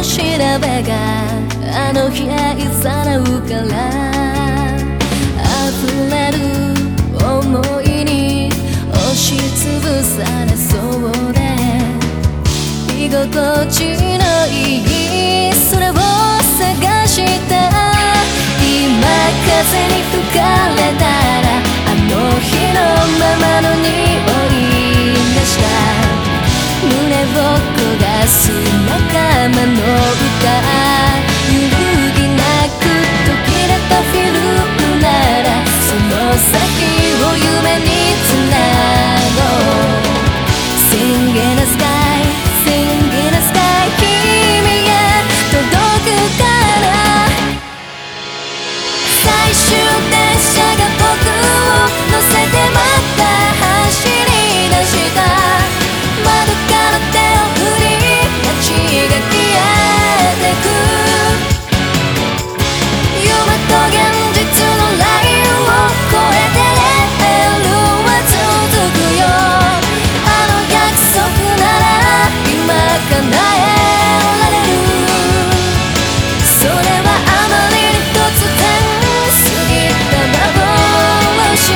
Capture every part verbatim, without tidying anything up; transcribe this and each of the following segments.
調べがあの日愛さらうから溢れる想いに押しつぶされそうで居心地のいいそれを探した今風に吹かれたらあの日のままの匂いがした胸を焦がす仲間の歌揺るぎなく途切れたフィルムならその先を夢につなごう Sing in the sky Sing in the sky 君へ届くから最終電車が僕を乗せてまた走り出した窓から手を振り街が消えてく夢と現実のラインを越えてレールは続くよあの約束なら今叶えられるそれはあまりに突然過ぎた幻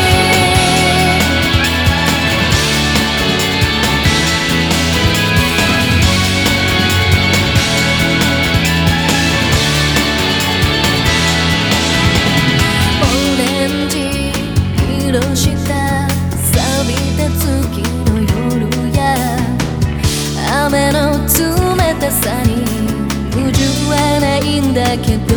オレンジ色した錆びた月の夜や雨の冷たさに不自由はないんだけど